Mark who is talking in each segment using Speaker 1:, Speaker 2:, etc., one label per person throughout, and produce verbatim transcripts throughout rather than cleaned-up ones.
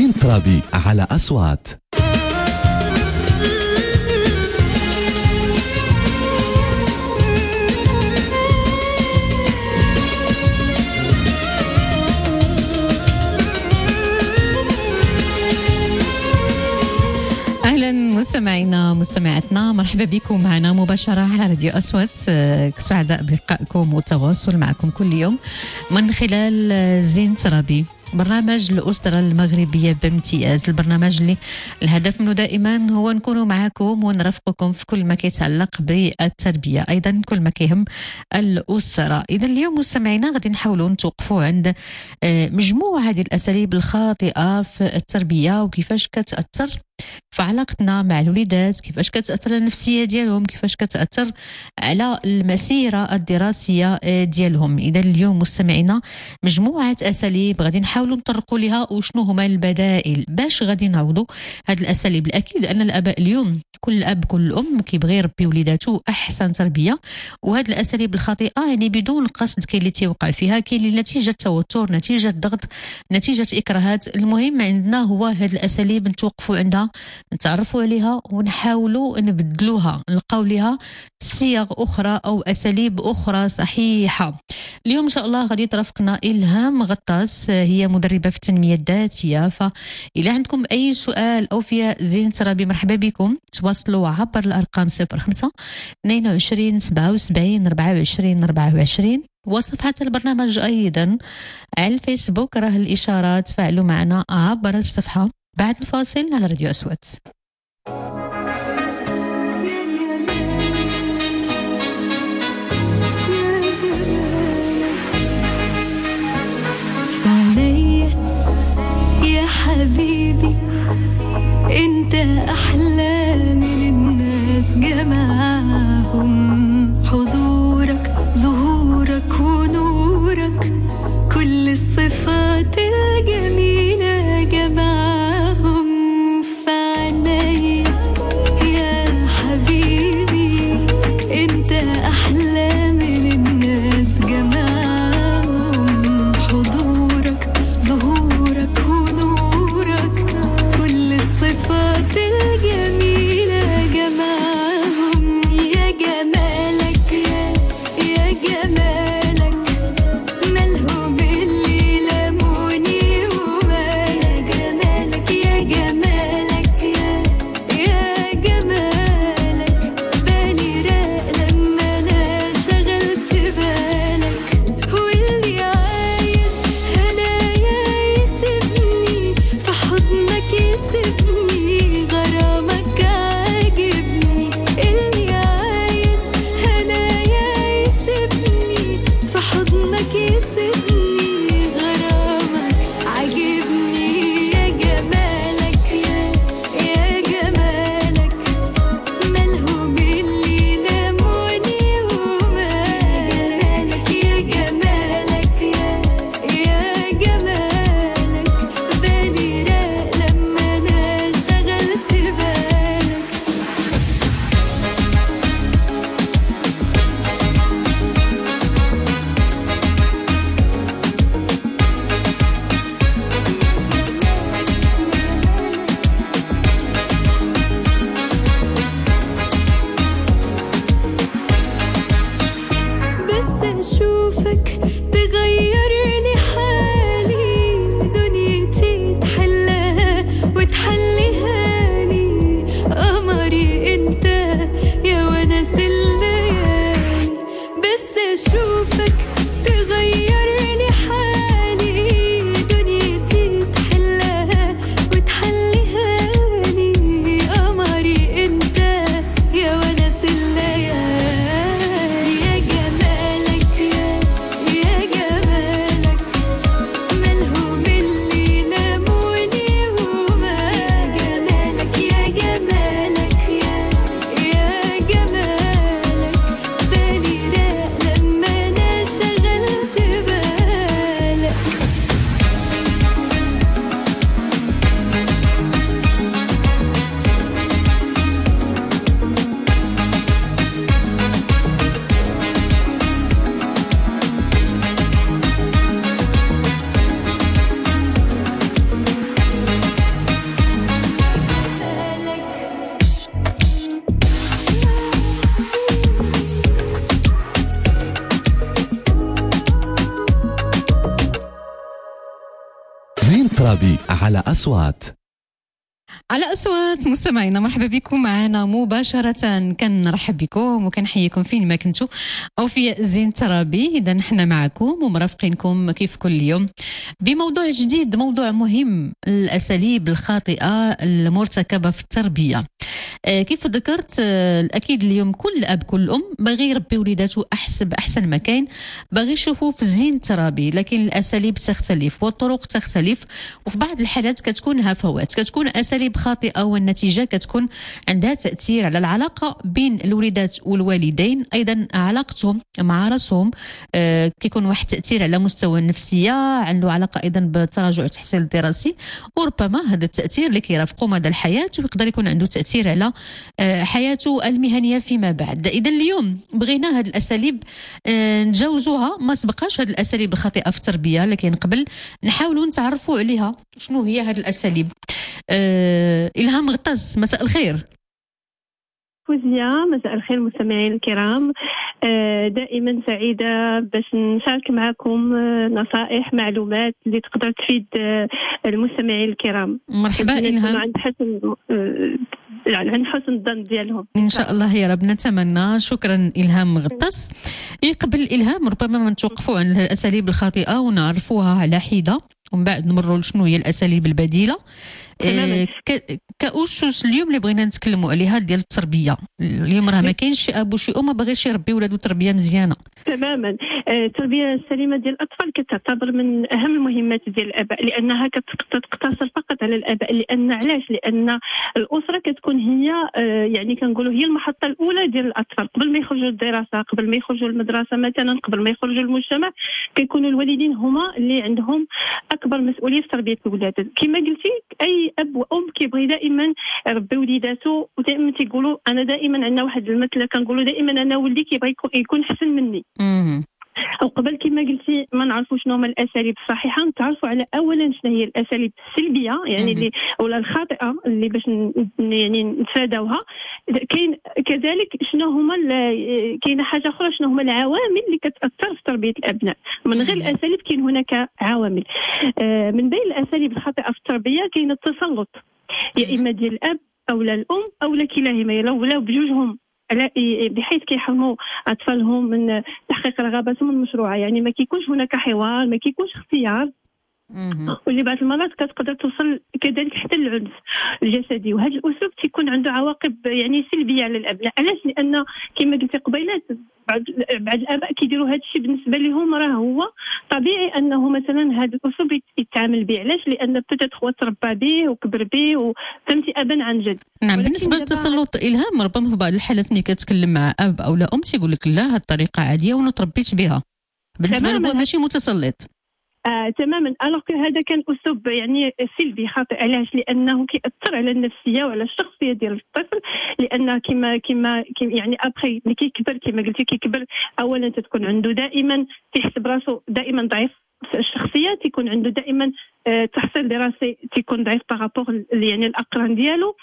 Speaker 1: زين ترابي على أصوات.
Speaker 2: أهلا مستمعينا مستمعاتنا، مرحبا بكم معنا مباشرة على راديو أصوات. سعداء بلقائكم والتواصل معكم كل يوم من خلال زين ترابي، برنامج الأسرة المغربية بامتياز. البرنامج اللي الهدف منه دائما هو نكون معكم ونرافقكم في كل ما كيتعلق بالتربية، أيضا كل ما كيهم الأسرة. إذا اليوم مستمعينا غادي نحاولوا نتوقفوا عند مجموعة هذه الأساليب الخاطئة في التربية وكيفاش كتأثر في علاقتنا مع الوليدات، كيفاش كتأثر على النفسية ديالهم، كيفاش كتأثر على المسيرة الدراسية ديالهم. إذا اليوم مستمعينا مجموعة أساليب غادي نحاولوا نطرقوا لها وشنو هما البدائل باش غادي نعوضوا هذه الأساليب. الأكيد أن الآباء اليوم كل أب كل أم كيبغي يربي وليداته أحسن تربية، وهذه الأساليب الخاطئة يعني بدون قصد كاين اللي تيوقع فيها، كاين اللي نتيجة توتر، نتيجة ضغط، نتيجة إكراهات. المهم عندنا هو هذه الأساليب نتوقفوا عندها، نتعرفوا عليها ونحاولوا نبدلوها، نلقاو لها صيغ أخرى أو أساليب أخرى صحيحة. اليوم إن شاء الله غادي ترافقنا إلهام غطاس، هي مدربة في التنمية الذاتية. فإذا عندكم أي سؤال أو في زين ترابي مرحبا بكم، تواصلوا عبر الأرقام صفر خمسة اثنين وعشرين سبعة وسبعين أربعة وعشرين أربعة وعشرين، وصفحة البرنامج أيضا على الفيسبوك راه الإشارات. فعلوا معنا عبر الصفحة. بعد الفاصل على راديو أصوات.
Speaker 3: علي يا حبيبي انت أحلى من الناس جمعهم، حضورك ظهورك ونورك كل الصفات الجميلة جمعهم فعني يا حبيبي انت أحلى من الناس جمعهم، حضورك ظهورك ونورك كل الصفات الجميلة جمعهم
Speaker 1: زين ترابي على أصوات.
Speaker 2: على أصوات مستمعينا، مرحبا بكم معنا مباشرة. كنرحب بكم وكنحييكم فين ما كنتوا أو في زين ترابي. إذا نحن معكم ومرافقينكم كيف كل يوم بموضوع جديد، موضوع مهم: الأساليب الخاطئة المرتكبة في التربية. آه كيف ذكرت، آه أكيد اليوم كل أب كل أم باغي يربي وليداته أحسن بأحسن مكان، باغي يشوفوا في زين ترابي، لكن الأساليب تختلف والطرق تختلف، وفي بعض الحالات كتكون هفوات، كتكون أساليب خاطئة، والنتيجة كتكون عندها تأثير على العلاقة بين الوليدات والوالدين، أيضا علاقتهم مع راسهم. آه كيكون واحد التأثير على مستوى النفسية، عنده علاقة أيضا بتراجع التحصيل الدراسي، وربما هذا التأثير اللي كيرافقه مدى الحياة ويقدر يكون عنده تأثير على آه حياته المهنية فيما بعد. إذا اليوم بغينا هذه الأساليب آه نتجاوزوها، ما سبقاش هذه الأساليب الخاطئة في التربية، لكن قبل نحاولوا نتعرفوا عليها. شنو هي هذه الأساليب؟ آه إلهام غطاس، مساء الخير.
Speaker 4: فوزيا، مساء الخير مستمعين الكرام. آه دائما سعيدة باش نشارك معكم آه نصائح معلومات اللي تقدر تفيد آه المستمعين الكرام.
Speaker 2: مرحبا إلهام.
Speaker 4: عند حسن آه عند حسن الظن ديالهم
Speaker 2: إن شاء الله يا رب، نتمنى. شكرا إلهام غطاس. إيه قبل إلهام ربما نتوقفوا عن الأساليب الخاطئة ونعرفوها على حدة، ومن بعد نمروا شنو هي الأساليب البديلة. إيه كأسس اليوم اللي بغينا نتكلموا عليها ديال التربية. اليوم راه ما كاينش شي اب وشي ام ما باغيش يربي ولادو تربية مزيانة.
Speaker 4: تماما. التربية السليمة ديال الأطفال كتعتبر من أهم المهمات ديال الآباء، لأنها كتقتصر فقط على الآباء. لأن علاش؟ لأن الأسرة كتكون هي يعني كنقولوا هي المحطة الأولى ديال الأطفال قبل ما يخرجوا للدراسة، قبل ما يخرجوا للمدرسة مثلا، قبل ما يخرجوا للمجتمع. كيكونوا الوالدين هما اللي عندهم أكبر مسؤولية في تربية الأولاد. كما قلتي، أي أب وأم كيبغي دائما يربي وليداتو، ودائما تيقولوا أنا دائما عندنا واحد المثل كنقولوا دائما أنا ولدي كيبغي يكون أحسن مني. أو قبل كما قلتي ما نعرفوا شنو هما الأساليب الصحيحة، نتعرفوا على أولا شنو هي الأساليب السلبية يعني اللي ولا الخاطئة اللي باش يعني نتفاداوها. كاين كذلك شنو هما كاينه حاجة أخرى، شنو هما العوامل اللي كتأثر في تربية الأبناء. من غير الأساليب كاين هناك عوامل. آه من بين الأساليب الخاطئة في التربية كاين التسلط، يا إما ديال الأب أو لا الأم أو لا كلاهما، ولاو بجوجهم بحيث كيحرموا أطفالهم من تحقيق رغباتهم المشروعة. يعني ما كيكونش هناك حوار، ما كيكونش اختيار، واللي بعض المرات كتقدر توصل كذلك حتى للعنف الجسدي. وهذا الأسلوب تيكون عنده عواقب يعني سلبية على الأبناء. علاش؟ لأن كما قلتي قبيلات بعض بعض الآباء كيديروا هذا الشيء بالنسبة لهم راه هو طبيعي أنه مثلا هذا الأسلوب يتعامل به. علاش؟ لأن بدات هو تربى به وكبر به وفهمتي أبا عن جد.
Speaker 2: نعم. بالنسبة للتسلط إلهام، ربما في بعض الحالات ملي كتكلم مع أب أو لا أم تيقول لك لا، هذه الطريقة عادية وأنا تربيت بها، بالنسبة له ماشي متسلط.
Speaker 4: آه، تماما. الوغ هذا كان اسلوب يعني سلبي خاطئ. علاش؟ لانه كيأثر على النفسيه وعلى الشخصيه ديال الطفل. لان كما كما يعني ابخي ملي كيكبر كما قلتي كيكبر، اولا تتكون عنده دائما تيحسب راسو دائما ضعيف الشخصيه، تيكون عنده دائما تحصيل دراسي تيكون ضعيف بارابور يعني الاقران ديالو.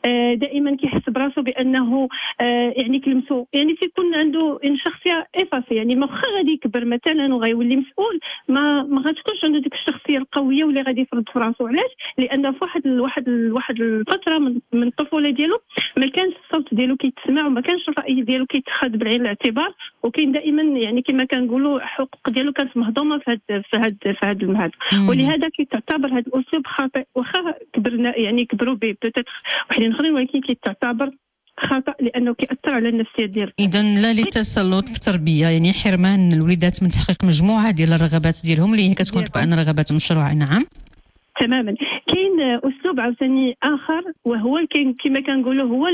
Speaker 4: دائما كيحس براسو بانه يعني كلمسو يعني تيكون عنده ان شخصيه افاسي. يعني ما واخا غادي يكبر مثلا وغيولي مسؤول، ما ما غاتكونش عنده ديك الشخصيه القويه واللي غادي يفرض في راسو. علاش؟ لان في واحد واحد واحد الفتره من, من الطفوله ديالو ما كانش الصوت ديالو كيتسمع وما كانش الراي ديالو كيتخذ بعين الاعتبار، وكاين دائما يعني كما كنقولوا الحقوق ديالو كانت مهضومه في هذا في هذا في هذا المهد. ولهذا كيتعتبر هذا الاسلوب خاطئ. واخا كبرنا يعني كبروا به بتات وحدين اخرين، ولكن كيتعتبر خطأ لأنه كيأثر على النفسية ديالهم.
Speaker 2: إذا لا للتسلط في التربية، يعني حرمان الوليدات من تحقيق مجموعة ديال الرغبات ديالهم اللي هي كتكون طبعا رغبات مشروعة. نعم
Speaker 4: تماما. كاين اسلوب عاوتاني اخر وهو كاين كما كنقولوا هو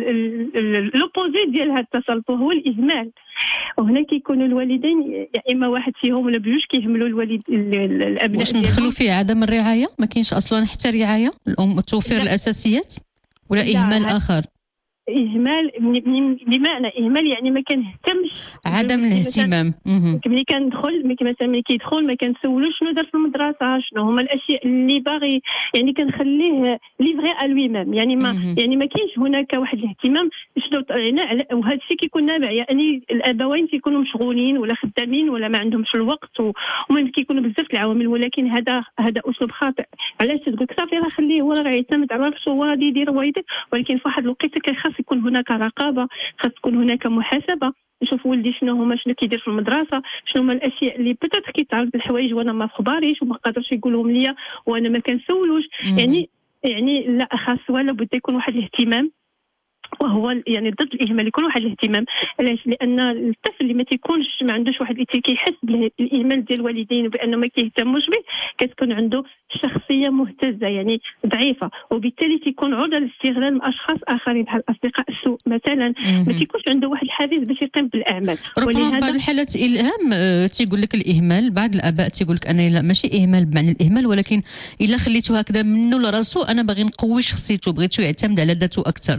Speaker 4: لوبوزي ديال هذا التسلط، وهو الاهمال. وهنا كيكونوا الوالدين يا اما واحد فيهم ولا بجوج كيهملوا الوالد الابناء.
Speaker 2: واش ندخلوا فيه عدم الرعايه؟ ما كاينش اصلا حتى رعايه الام توفير الاساسيات ولا اهمال اخر؟
Speaker 4: اهمال، بمعنى اهمال يعني ما كنهتمش،
Speaker 2: عدم الاهتمام.
Speaker 4: ملي كندخل مثلا ملي كيدخل ما كنسولوش شنو دار في المدرسه، شنو هما الاشياء اللي باغي، يعني كنخليه ليفغي ا لوي ميم، يعني ما
Speaker 2: مم.
Speaker 4: يعني ما كاينش هناك واحد الاهتمام شنو يعني. وهذا الشيء كيكون نابع يعني الابوين كيكونوا مشغولين ولا خدامين ولا ما عندهمش الوقت، ومهم كيكونوا بزاف العوامل، ولكن هذا هذا اسلوب خاطئ. علاش تقول صافي راه خليه هو راه يعتمد على راسو، هو غادي يدير هو يدير، ولكن في واحد الوقيته كيخاص يكون هناك رقابه، خاص تكون هناك محاسبه، نشوف ولدي شنو هما شنو كيدير في المدرسه، شنو هما الاشياء اللي بتات كيتعرض الحوايج وانا ما خباريش وما قادرش يقولهم ليا وانا ما كنسولوش. يعني يعني لا خاص ولا بد يكون واحد الاهتمام، وهو يعني ضد الاهمال يكون واحد الاهتمام. علاش؟ لان الطفل اللي ما تيكونش ما عندوش واحد اللي كيحس بالاهمال ديال الوالدين وبانه ما كيهتموش به، كتكون عنده شخصيه مهتزه يعني ضعيفه، وبالتالي تيكون عرضه لاستغلال من اشخاص اخرين بحال اصدقاء السوء مثلا، ما تيكونش عنده واحد الحافز باش يقيم بالاعمال.
Speaker 2: ربما في بعض الحالات الهام أه تيقول لك الاهمال، بعض الاباء تيقول لك انا لا ماشي اهمال بمعنى الاهمال، ولكن الا خليته هكذا منه لراسو انا باغي نقوي شخصيته، بغيتو يعتمد على ذاته اكثر.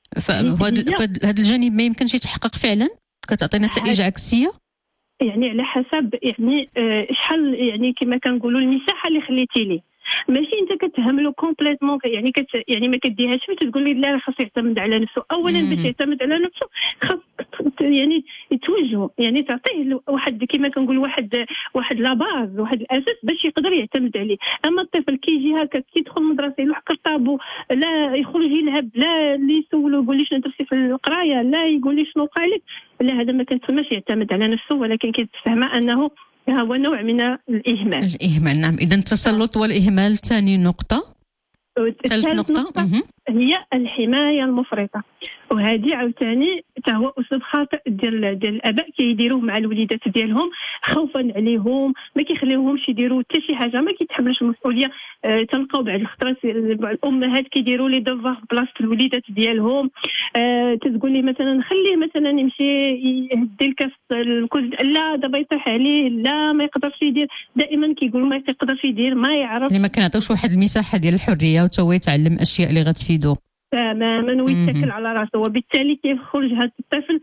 Speaker 2: فهذا الجانب ما يمكنش يتحقق فعلا، كتعطي نتائج عكسيه. يعني على حسب يعني شحال يعني كما كنقولوا المساحه اللي خليتي ليه، ماشي انت كتهملو كومبليتمون يعني كت يعني ما كديهاش فيه تقول لي لا خاص يعتمد على نفسه. اولا باش يعتمد على نفسه خاص يعني يتوجهوا، يعني تعطيه واحد كما كنقول واحد واحد لا باز، واحد الاساس باش يقدر يعتمد عليه. اما الطفل كيجي هكا كيدخل المدرسه يلوح كرطابو، لا يخرج يلعب، لا اللي يسولو يقول لي شنو درتي في القرايه، لا يقول لي شنو قالك، لا هذا ما كنتسماش يعتمد على نفسه، ولكن كيتفهم انه هو نوع من الإهمال. الإهمال نعم. إذا التسلط والإهمال ثاني نقطة. ثالث نقطة, نقطة هي الحماية المفرطة، وهذه عاوتاني حتى هو أسلوب خاطئ ديال ديال الآباء كيديروه مع الوليدات ديالهم خوفا عليهم، ما كيخليوهمش يديروا حتى شي حاجة، ما كيتحملوش المسؤولية. أه تلقاو بعض الخطرات الأمهات كيديروا لي دوفوار في بلاصة الوليدات ديالهم. أه تتقول لي مثلا خليه مثلا يمشي يهدي الكاس الكوز، لا دابا يطيح عليه، لا ما يقدرش يدير، دائما كيقولوا ما يقدرش يدير، ما يعرف، اللي ما كنعطيوش واحد المساحة ديال الحرية وتا هو يتعلم أشياء اللي غتفيدو تماما ويتكل على راسه، وبالتالي كيخرج هذا الطفل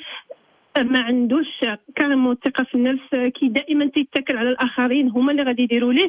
Speaker 2: ما عندوش كارمو الثقه في النفس، كي دائما تيتكل على الاخرين هما اللي غادي يديروا ليه.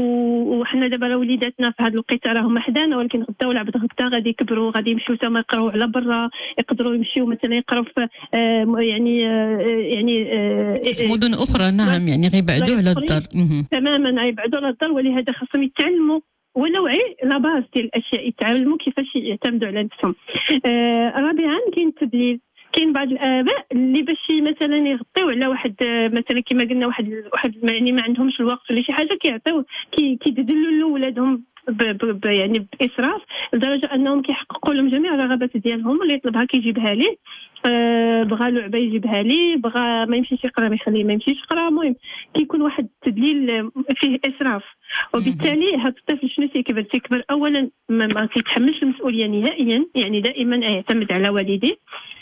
Speaker 2: وحنا دابا وليداتنا في هذه الوقيته راهم حدانا، ولكن غدا ولا بعد غدا غادي يكبروا، غادي يمشيو تما يقراو على برا، يقدروا يمشيو مثلا يقراو في آه يعني آه يعني آه في مدن اخرى. نعم يعني غيبعدوا على الدار تماما، غيبعدوا على الدار، ولهذا خاصهم يتعلموا ونوعي لا باز ديال الاشياء، يتعلموا كيفاش يعتمدوا على نفسهم. آه رابعا كاين التدليل. كاين بعض الاباء اللي باش مثلا يغطيو على واحد مثلا كما قلنا واحد واحد يعني ما عندهمش الوقت ولا شي حاجه، كيعطيو كيدللوا ولادهم ب ب يعني باسراف، لدرجه انهم كيحققوا لهم جميع الرغبات ديالهم، اللي يطلبها كيجيبها ليه. أه بغى لعبه يجيبها ليه، بغى ما يمشيش يقرا ما يخليه ما يمشيش يقرا. المهم كيكون واحد التدليل فيه اسراف، وبالتالي هذا الطفل شنو تيكبر تيكبر اولا ما, ما كيتحملش المسؤوليه نهائيا، يعني دائما يعتمد على والديه.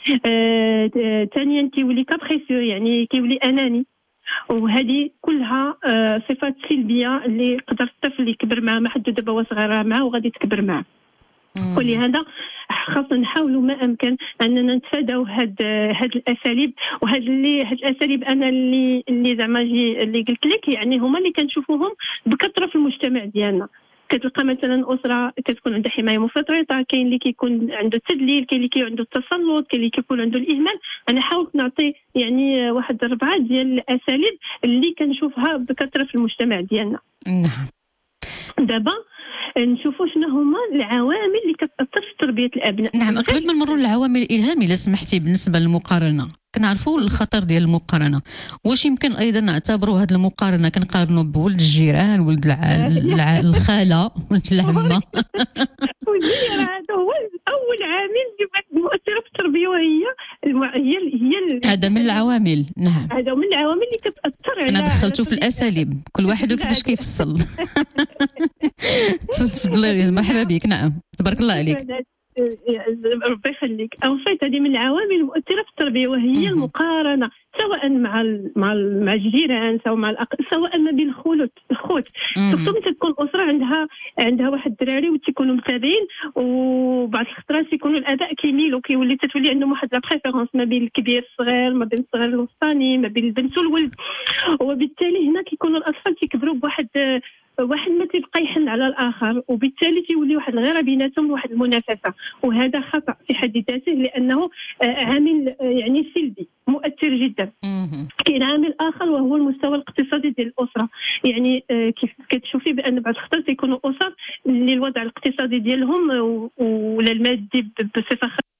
Speaker 2: ثانيا أه كيولي كابريسيو، يعني كيولي اناني، وهذه كلها أه صفات سلبيه اللي يقدر الطفل يكبر معها، ما حد دابا هو صغير معه وغادي تكبر معه. ولهذا خاصنا نحاولوا ما امكن اننا نتفاداو هاد هاد الاساليب، وهاد اللي هاد الاساليب انا اللي اللي زعما اللي قلت لك يعني هما اللي كنشوفوهم بكثره في المجتمع ديالنا. كتلقى مثلا اسره كتكون عندها حمايه مفرطه، كاين اللي كيكون عنده التدليل، كاين اللي كيكون عنده التسلط، كاين اللي كيكون عنده الاهمال. انا حاولت نعطي يعني واحد اربعه ديال الاساليب اللي كنشوفها بكثره في المجتمع ديالنا. نعم. دابا نشوفوا شنو هما العوامل اللي كتاثر في تربيه الابناء. نعم، قبل ما نمروا للعوامل الالهام الا سمحتي، بالنسبه للمقارنه كنعرفوا الخطر ديال المقارنه، واش يمكن ايضا نعتبروا هذه المقارنه كنقارنوا بولد الجيران، ولد الع... الع... الخاله، ولد العمه؟ هذا هو اول عامل اللي مؤثر في التربيه، وهي الم... هي هي هذا من العوامل. نعم، هذا من العوامل اللي كتاثر على. انا دخلتوا في الاساليب كل واحد وكيفاش كيفصل. تفضلي، مرحبا بك. نعم تبارك الله عليك.
Speaker 4: ربي يخليك انفيت هذه من العوامل المؤثره في التربيه، وهي المقارنه سواء مع ال مع ال مع الجيران سواء مع الأق... سواء ما بين الخوت الخوت خصوصا تكون اسره عندها عندها واحد الدراري وتيكونوا متابعين، وبعض الخطرات تيكونوا الاباء كيميلوا كيولي تتولي عندهم واحد لا بريفيرونس ما بين الكبير الصغير، ما بين الصغير الوسطاني، ما بين البنت والولد، وبالتالي هنا كيكونوا الاطفال تيكبروا بواحد واحد ما تيبقى يحن على الاخر، وبالتالي تيولي واحد الغيره بيناتهم واحد المنافسه، وهذا خطا في حد ذاته لانه عامل يعني سلبي مؤثر جدا. كاين عامل اخر وهو المستوى الاقتصادي ديال الاسره، يعني كيف كتشوفي بان بعض الخطر تيكونوا اسر اللي الوضع الاقتصادي ديالهم ولا المادي بصفه خاصه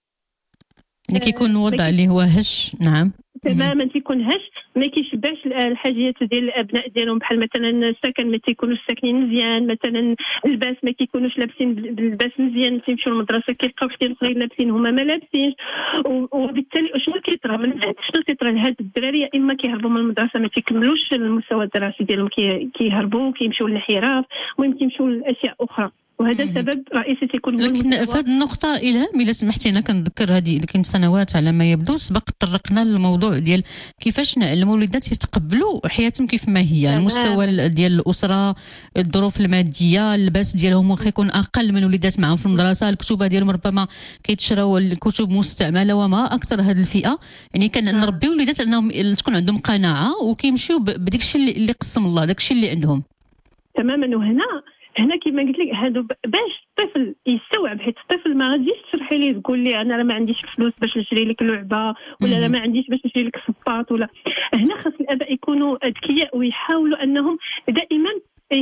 Speaker 2: اللي كيكون الوضع اللي هو هش. نعم
Speaker 4: تماما تيكون هش ما كيشبعش الحاجيات ديال الابناء ديالهم، بحال مثلا السكن ما تيكونوش ساكنين مزيان، مثلا اللباس ما كيكونوش لابسين باللباس مزيان، تيمشيو للمدرسه كيلقاو حتى الاخرين لابسين هما ما لابسينش، وبالتالي شنو كيطرا من بعد شنو كيطرا لهاد الدراري؟ يا اما كيهربوا من المدرسه ما تيكملوش المستوى الدراسي ديالهم، كيهربوا كيمشيو للانحراف، المهم كيمشيو لاشياء اخرى، وهذا سبب رئيسي تيكون.
Speaker 2: لكن في هذه النقطة إلهام إلا سمحتي أنا كنذكر هذه لكن سنوات على ما يبدو سبق طرقنا للموضوع ديال كيفاش نعلموا الوليدات يتقبلوا حياتهم كيف ما هي، المستوى ديال الأسرة، الظروف المادية، اللباس ديالهم واخا يكون أقل من الوليدات معهم في المدرسة، الكتب ديالهم ربما كيتشراو الكتب مستعملة وما أكثر هذه الفئة، يعني كنربيو الوليدات أنهم تكون عندهم قناعة وكيمشيو بديك الشيء اللي قسم الله داك الشيء اللي عندهم.
Speaker 4: تماما. وهنا هنا كما قلت لك هادو باش الطفل يستوعب، حيت الطفل ما غاديش تشرحي ليه تقول لي انا راه ما عنديش فلوس باش نشري لك لعبه ولا راه ما عنديش باش نشري لك صباط، ولا هنا خاص الاباء يكونوا اذكياء ويحاولوا انهم دائما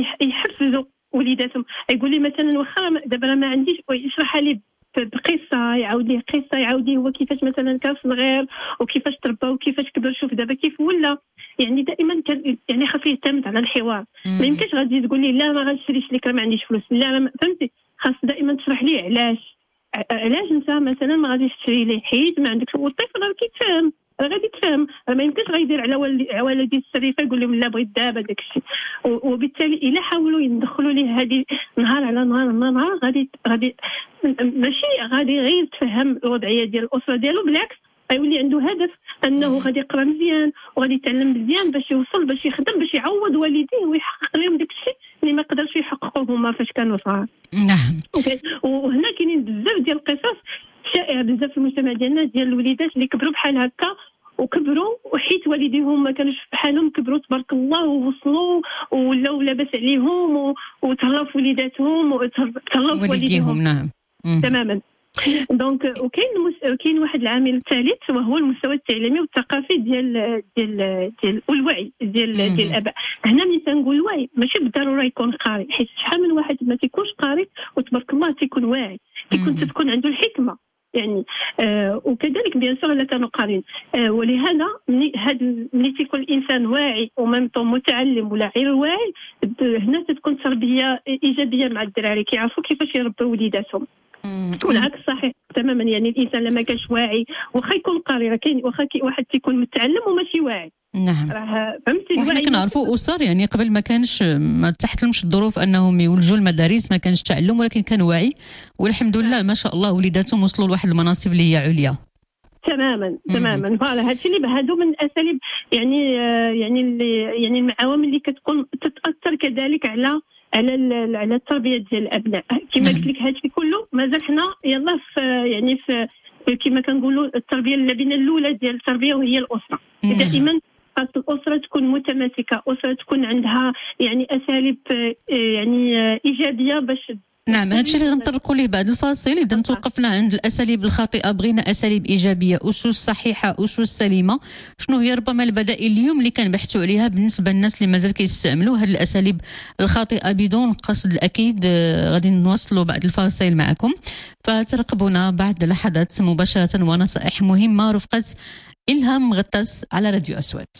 Speaker 4: يحفزوا وليداتهم. يقول لي مثلا واخا دابا ما عنديش، يشرح لي بقصه، يعاود ليه قصه، يعاود ليه هو كيفاش مثلا كان صغير وكيفاش تربى وكيفاش كبر، شوف دابا كيف ولا، يعني دائما كان يعني خاص يعتمد على الحوار. ما يمكنش غادي تقول لي لا ما غنشريش لك راه ما عنديش فلوس، لا فهمتي، خاص دائما تشرح ليه علاش علاش انت مثلا ما غاديش تشري ليه حيت ما عندكش، والطفل راه كيتفهم راه غادي يتفهم، راه ما يمكنش غيدير على والدي السريفه يقول لهم لا بغيت دابا داك الشيء، وبالتالي الا حاولوا يدخلوا ليه هذه نهار على نهار نهار غادي غادي ماشي غادي غير يتفهم الوضعيه ديال الاسره ديالو، بالعكس غيولي عنده هدف انه غادي يقرا مزيان وغادي يتعلم مزيان باش يوصل باش يخدم باش يعوض والديه ويحقق لهم داك الشيء اللي ما قدرش يحققوه هما فاش كانوا صغار.
Speaker 2: نعم.
Speaker 4: وهنا كاينين بزاف ديال القصص شائعه بزاف في المجتمع ديالنا ديال الوليدات اللي كبروا بحال هكا وكبروا وحيت والديهم ما كانوش بحالهم، كبروا تبارك الله ووصلوا ولاو لاباس عليهم وتهلاو في وليداتهم وتهلاو في والديهم.
Speaker 2: نعم
Speaker 4: تماما. دونك وكاين مس... كاين واحد العامل الثالث وهو المستوى التعليمي والثقافي ديال ديال ديال والوعي ديال ديال الاباء. هنا ملي تنقول الوعي ماشي بالضروره يكون قارئ، حيت شحال من واحد ما تيكونش قارئ وتبارك الله تيكون واعي، تيكون تكون عنده الحكمه يعني آه وكذلك بيان سور لا كانوا قارين آه ولهذا ملي هاد ملي تيكون الانسان واعي وميم طون متعلم ولا غير واعي، هنا تتكون تربيه ايجابيه مع الدراري كيعرفوا كيفاش يربوا وليداتهم. والعكس صحيح تماما، يعني الانسان لما كانش واعي واخا يكون قاري راه كاين واخا واحد تيكون متعلم وماشي واعي.
Speaker 2: نعم
Speaker 4: راه فهمتي
Speaker 2: الوعي. حنا كنعرفوا اسر يعني قبل ما كانش ما تحت لهمش الظروف انهم يولجوا المدارس، ما كانش تعلم ولكن كان وعي، والحمد لله ما شاء الله وليداتهم وصلوا لواحد المناصب اللي هي عليا.
Speaker 4: تماما تماما. فوالا هادشي اللي هادو من الاساليب يعني يعني اللي يعني العوامل اللي كتكون تتاثر كذلك على على على التربيه ديال الابناء. كما قلت لك هادشي كله مازال حنا يلا في يعني في كما كنقولوا التربيه اللبنه الاولى ديال التربيه وهي الاسره. دائما خاص الاسره تكون متماسكه، اسره تكون عندها يعني اساليب يعني ايجابيه باش.
Speaker 2: نعم هذا الشيء اللي غنطرقوا ليه بعد الفاصل. اذا توقفنا عند الاساليب الخاطئه بغينا اساليب ايجابيه، اسس صحيحه، اسس سليمه. شنو هي ربما البدائل اليوم اللي كنبحثوا عليها بالنسبه للناس اللي مازال كيستعملوا هذه الاساليب الخاطئه بدون قصد الاكيد؟ غادي نواصلوا بعد الفاصل معكم، فترقبونا بعد لحظات مباشره ونصائح مهمه رفقه إلهام غطاس على راديو أصوات.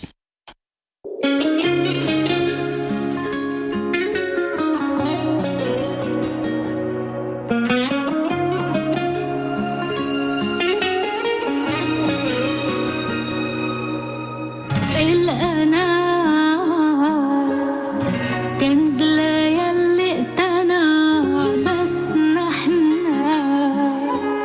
Speaker 3: كنز ليالي اقتنع بس نحنا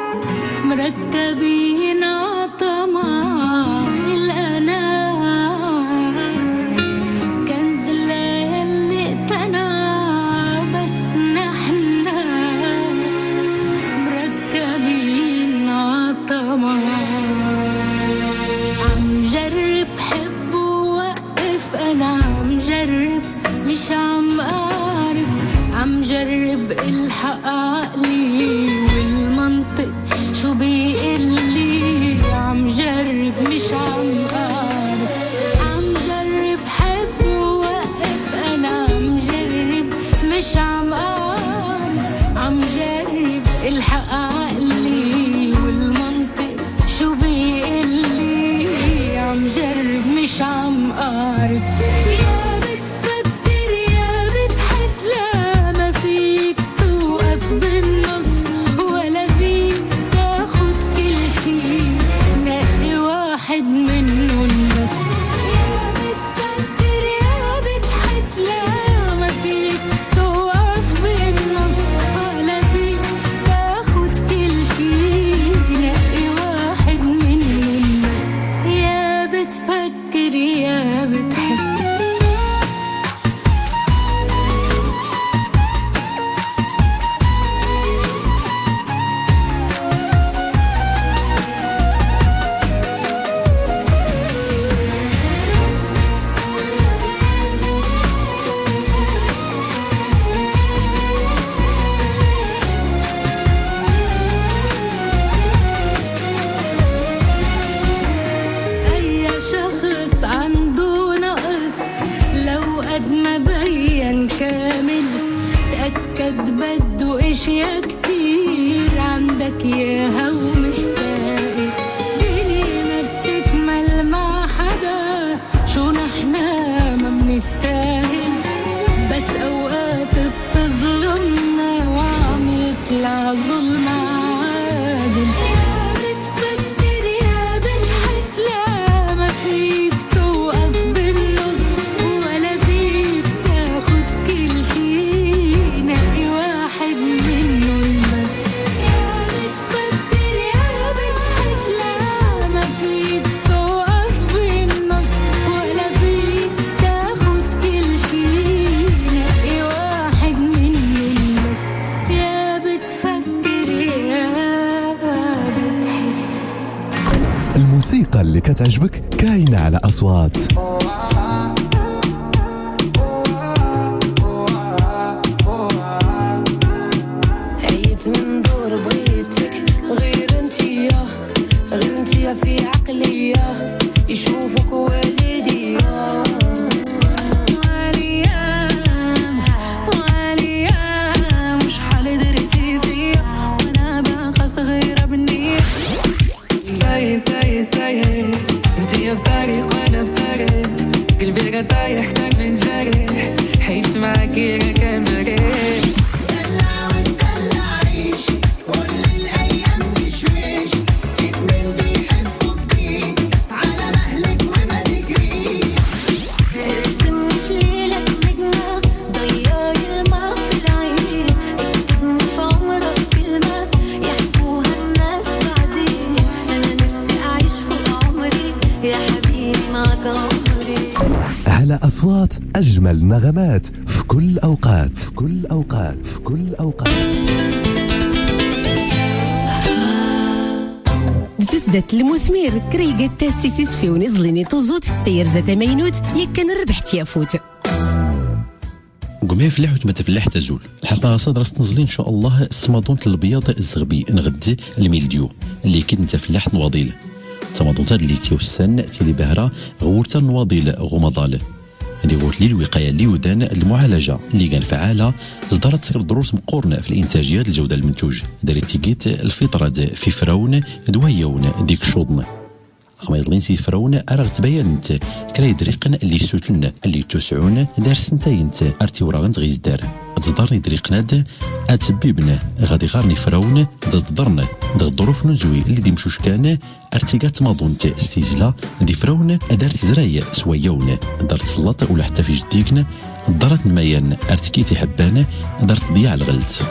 Speaker 3: عقلي والمنطق شو بيقلي عم جرب مش عم أعرف عم جرب حب ووقف أنا عم جرب مش عم أعرف عم جرب الحق عقلي والمنطق شو بيقلي عم جرب مش عم أعرف يا بتفكر يا بتحس لا ما فيك توقف بالنص ولا فيك تاخد كل شي نقي واحد منهم بس يا بتفكر يا بتحس لا ما فيك توقف بالنص ولا فيك تاخد كل شي نقي واحد منهم بس يا بتفكر يا بتحس أي شخص عنده نقص لو قد ما بين كامل تأكد بده اشياء كتير عندك ياها ومش سائل دنيا ما بتكمل مع حدا شو نحنا ما بنستاهل بس اوقات بتظلمنا وعم يطلع ظلم عادل يا بتفكر يا بتحس لا ما فيك توقف بالنص ولا فيك تاخد كل شي نقي واحد منهم بس يا بتفكر يا بتحس لا ما فيك توقف بالنص ولا فيك تاخد كل شي نقي واحد منهم بس يا بتفكر يا بتحس
Speaker 1: الموسيقى اللي كتعجبك كاينة على أصوات.
Speaker 5: عيت من دور بغيتك غير انتيا غير انتيا في عقلية يشوفك والديا وعليام وعليام مش حالي درتي فيا وانا باقى صغيرة بالنية ساي ساي ساي انتيا في طريق وانا في طريق قلبي راه طايح حتى من جريح حيت معاكي راه كان مريح
Speaker 1: على أصوات أجمل نغمات في كل أوقات في كل أوقات في كل أوقات.
Speaker 6: تسدت المثمر كريقة تاسيسيس في ونزلني توزوت تير زات مينوت يكن ربحت يافوت
Speaker 7: قومي فلاح وتما تفلاح تزول الحلقه صاد راس تنزلي ان شاء الله الصمادون الابيض الزغبي نغدي الميلديو اللي كيد نتا فلاح نواضيل الصمادون تاع اللي تيوسن تيلي بهرا غورتا نواضيل غمضال اللي غوت لي الوقايه اللي ودان المعالجه اللي كان فعاله صدرت تصير دروس مقورنه في الانتاجيه الجوده المنتوج دارت تيكيت الفطره في فرعون دويون ديك شوضنا ما يضلين سي فرعون ارغ تبينت كراي دريقنا اللي سوتلنا اللي توسعون دار سنتين ارتي وراغن تغيز دار تضرني دريقنا اتسببنا غادي غارني فرعون تضرنا الظروف نزوي اللي دي مشوش كان ارتيقات ماضونت استيزلا دي فرعون دارت زرايا سويون دارت سلط ولا حتى في جديقنا دارت الميان ارتكيتي حبانه دارت ضياع الغلط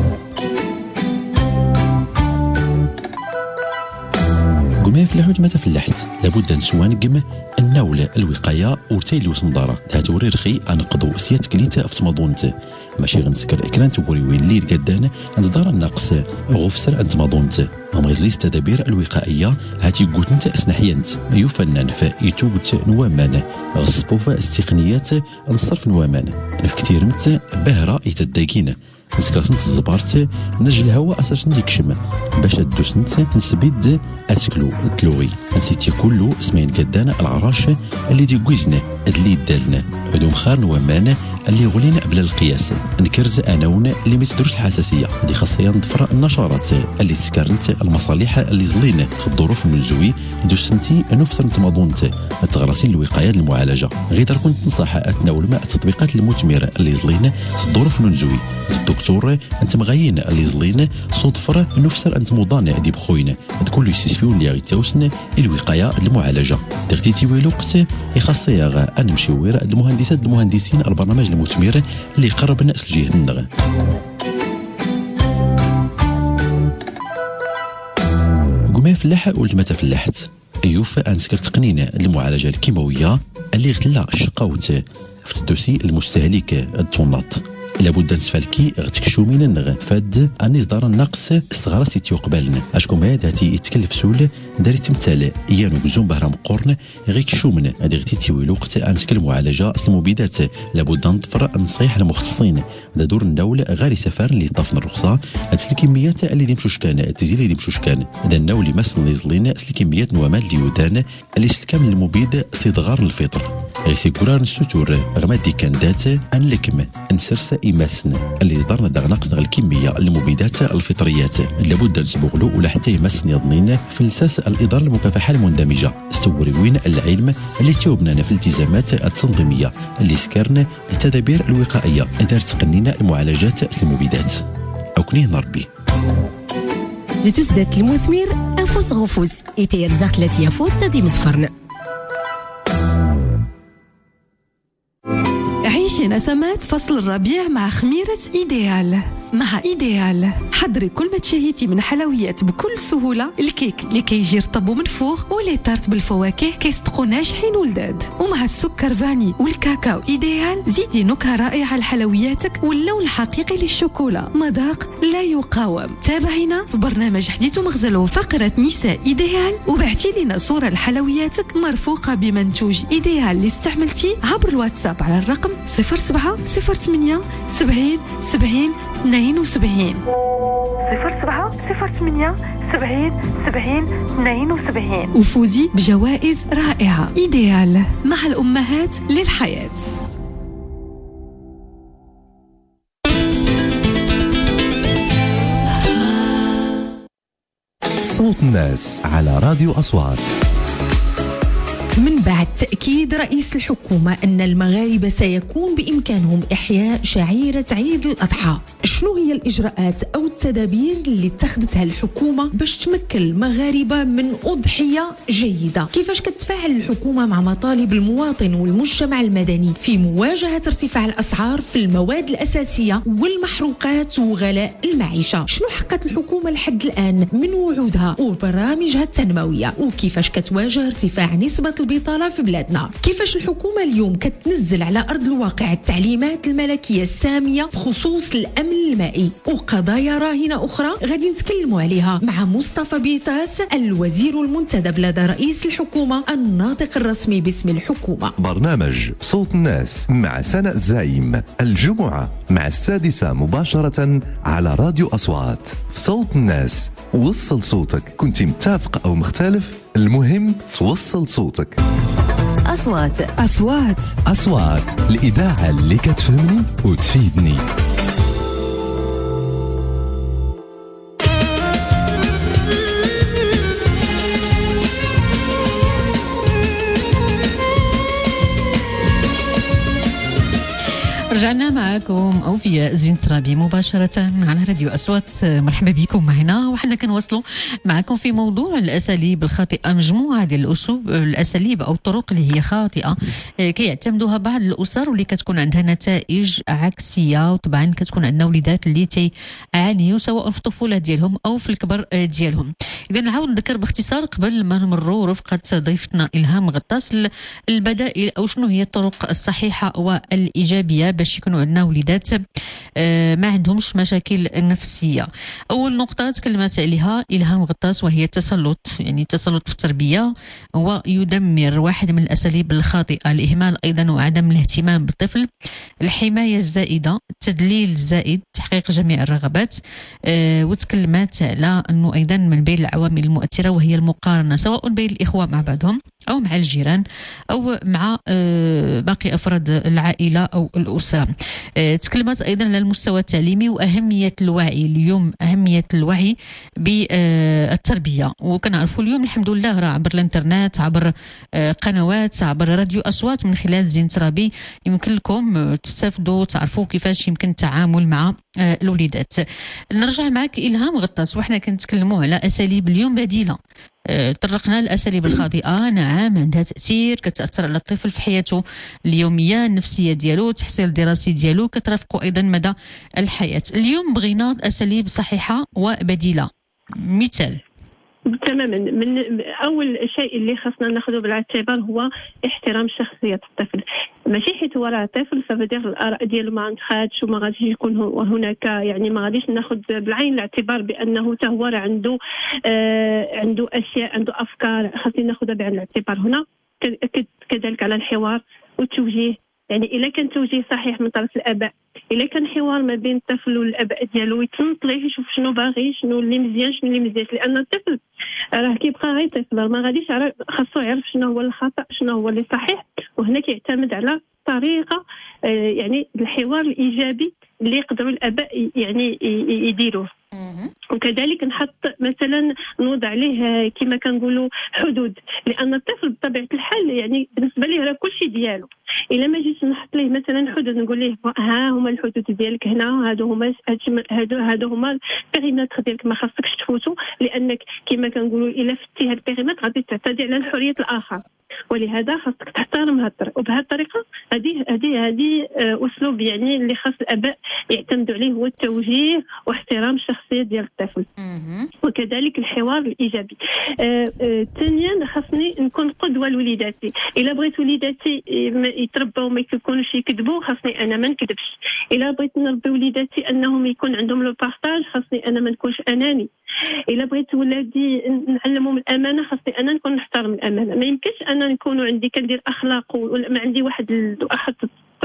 Speaker 7: قومي فلاحوت ما تفلحت لابد نسوان قم النولة الوقاية ورتيلي وصندارة تهتوري رخي أنقضو سيات كليتا في تماضونت ماشي غنسكر إكران تبوري وين ليل قدان نصدار النقص غفسر عند تماضونت غميزليس تدابير الوقائية هاتي قوتنت أسنحيانت أيو فنان فيتوبت نوامان غصفوفا استقنيات نصرف نوامان نفكتير مت بهرة يتداكين نسكر سنت الزبارت نجل الهواء اساس نزكشم باش ادوس نت نسبيد اسكلو تلوغي نسيتي كله اسمين قدانا العراش اللي دي كويزنا اللي دالنا عدوم خارن ومانا اللي غلينا بلا القياس نكرز اناونا اللي ما تدرش الحساسيه دي خاصيه نضفر النشرات اللي تسكرنت المصالح اللي زلينا في الظروف النزوي دوسنتي نفسر نتماضونت تغرسين الوقايه المعالجه غير كنت نصح اتناول مع التطبيقات المثمره اللي زلينا في الظروف النزوي الدكتور انت مغايين اللي زلينا صدفر نفسر انت مضانع دي بخوينا كل يستفيون اللي غيتاوسن الوقايه المعالجه دغتي وقت يخاصيه ان نمشيو المهندسات المهندسين البرنامج المثمره اللي قرب الناس الجهه النغ قما فلاحه ولد ما تفلحت ايوف انسكر تقنين المعالجه الكيماويه اللي غتلا شقاوت في الدوسي المستهلك الطونات لابد نسفالكي غتكشو من النغ فاد اني صدار النقص استغرا سيتي قبالنا اشكون هاد هاتي يتكلف سول داري تمثال يانو بزوم بهرام قرن غيكشو من هادي غتي تيوي الوقت انسك المعالجه المبيدات لابد نطفر نصيح المختصين دا دور الدوله غير سفر اللي طافن الرخصه هاد الكميات اللي يمشوش كان التسجيل اللي يمشوش كان دا النول مس اللي زلينا الكميات نوامال ديودان اللي استكمل المبيد صدغار الفطر غير سيكورار السطور غمادي كان دات ان لكم نسرس يمسن اللي صدرنا دا نقص الكميه المبيدات الفطريات لابد نسبغلو ولا حتى يمسن يضنين في الاساس الاداره المكافحه المندمجه استوري وين العلم اللي توبنا في الالتزامات التنظيميه اللي سكرنا التدابير الوقائيه دار تقنينا المعالجات المبيدات او كنيه نربي
Speaker 6: لتزداد المثمر انفس غفوز يتير زخلت يفوت تدي متفرن
Speaker 8: عيشي نسمات فصل الربيع مع خميرة إيديال. مع إيديال حضري كل ما تشهيتي من حلويات بكل سهولة. الكيك اللي كيجي رطب من فوق ولي تارت بالفواكه كيصدقوا ناجحين ولداد. ومع السكر فاني والكاكاو إيديال زيدي نكهة رائعة لحلوياتك واللون الحقيقي للشوكولا مذاق لا يقاوم. تابعينا في برنامج حديث مغزل فقرة نساء إيديال وبعتي لنا صورة لحلوياتك مرفوقة بمنتوج إيديال اللي استعملتيه عبر الواتساب على الرقم صفر سبعة صفر ثمانية سبعين سبعين اثنين وسبعين صفر سبعة صفر ثمانية سبعين سبعين اثنين وسبعين وفوزي بجوائز رائعة. إيديال مع الأمهات للحياة.
Speaker 1: صوت الناس على راديو أصوات.
Speaker 9: من بعد تأكيد رئيس الحكومة أن المغاربة سيكون بإمكانهم إحياء شعيرة عيد الأضحى، شنو هي الإجراءات أو التدابير اللي اتخذتها الحكومة باش تمكن المغاربة من أضحية جيدة؟ كيفاش كتفاعل الحكومة مع مطالب المواطن والمجتمع المدني في مواجهة ارتفاع الأسعار في المواد الأساسية والمحروقات وغلاء المعيشة؟ شنو حققت الحكومة لحد الآن من وعودها وبرامجها التنموية؟ وكيفاش كتواجه ارتفاع نسبة البطالة في بلادنا؟ كيفاش الحكومة اليوم كتنزل على أرض الواقع التعليمات الملكية السامية بخصوص الأمن المائي وقضايا راهنة أخرى غادي نتكلموا عليها مع مصطفى بيطاس الوزير المنتدب لدى رئيس الحكومة الناطق الرسمي باسم الحكومة.
Speaker 1: برنامج صوت الناس مع سناء الزايم الجمعة مع السادسة مباشرة على راديو أصوات. في صوت الناس وصل صوتك، كنت متفق أو مختلف، المهم توصل صوتك.
Speaker 8: أصوات أصوات
Speaker 1: أصوات الإذاعة اللي كتفهمني وتفيدني.
Speaker 2: رجعنا معكم أوفياء زين ترابي مباشرة على راديو أصوات. مرحبا بكم معنا وحنا كنواصلوا معكم في موضوع الأساليب الخاطئة. مجموعة ديال الأسلوب الأساليب أو الطرق اللي هي خاطئة كيعتمدوها بعض الأسر واللي كتكون عندها نتائج عكسية، وطبعا كتكون عندنا وليدات اللي تيعانيوا سواء في الطفولة ديالهم أو في الكبر ديالهم. إذا نعاود نذكر باختصار قبل ما نمروا رفقة ضيفتنا إلهام غطاس البدائل أو شنو هي الطرق الصحيحة والإيجابية باش باش يكونوا عندنا وليدات آه ما عندهمش مشاكل نفسيه. اول نقطه تكلمت عليها إلهام غطاس وهي التسلط، يعني التسلط في التربيه هو يدمر، واحد من الاساليب الخاطئه، الاهمال ايضا وعدم الاهتمام بالطفل، الحمايه الزائده، التدليل الزائد، تحقيق جميع الرغبات. آه وتكلمت على انه ايضا من بين العوامل المؤثره وهي المقارنه، سواء بين الاخوه مع بعضهم او مع الجيران او مع آه باقي افراد العائله او الاسره. آه تكلمت ايضا على المستوى التعليمي واهميه الوعي، اليوم اهميه الوعي بالتربيه، وكنعرفوا اليوم الحمد لله راه عبر الانترنت، عبر آه قنوات، عبر راديو اصوات من خلال زين ترابي يمكن لكم تستافدوا تعرفوا كيفاش يمكن التعامل مع آه الوليدات. نرجع معك إلهام غطاس، وحنا كنتكلموا على اساليب اليوم بديله. أه طرقنا الاساليب الخاطئه، نعم عندها تاثير، كتاثر على الطفل في حياته اليوميه، النفسيه ديالو، التحصيل الدراسي ديالو، كترافقه ايضا مدى الحياه. اليوم بغينا اساليب صحيحه وبديله، مثال.
Speaker 4: تماما. من اول شيء اللي خصنا ناخذه بالاعتبار هو احترام شخصيه الطفل، ماشي حيت هو راه طفل فبدير الاراء ديالو ما عندهاش وما غاديش يكون هناك، يعني ما غاديش ناخذ بعين الاعتبار بانه حتى هو راه عنده آه عنده اشياء، عنده افكار، خاصني ناخذها بعين الاعتبار. هنا كذلك على الحوار والتوجيه، يعني الا كان توجيه صحيح من طرف الاباء، الا كان حوار ما بين الطفل والاباء ديالو يتنط ليه يشوف شنو باغي، شنو اللي مزيان شنو اللي مزيان، لان الطفل راه كيبقى غير طفل، ما غاديش خاصو يعرف شنو هو الخطا شنو هو اللي صحيح. وهنا كيعتمد على طريقه يعني الحوار الايجابي اللي يقدروا الاباء يعني يديروه. وكذلك نحط مثلا نوضع عليه كما كنقولوا حدود، لان الطفل بطبيعه الحال يعني بالنسبه ليه راه كلشي ديالو. الا ما جيتش نحط ليه مثلا حدود نقول ليه ها هما الحدود ديالك هنا، هادو هما هادو هادو هما البيريمتر ديالك ما خاصكش تفوتوا، لانك كما كنقولوا الا فتي هاد البيريمتر غادي تعتدي على حريه الاخر، ولهذا خاصك تحترم هاد الطريقه. وبهذه الطريقه هذه هذه هذه اسلوب يعني اللي خاص الاباء يعتمدوا عليه، هو التوجيه واحترام الشخصيه ديال الطفل، وكذلك الحوار الايجابي. ثانيا خاصني نكون قدوه لوليداتي، الا بغيت وليداتي يتربوا ما يكونوش يكذبوا خاصني انا ما نكذبش، الا بغيت نربي وليداتي انهم يكون عندهم لو بارطاج خاصني انا ما نكونش اناني، الا بغيت ولادي نعلمهم الامانه خاصني انا نكون نحترم الامانه. ما يمكنش انا نكون عندي كندير اخلاق وما عندي واحد واحد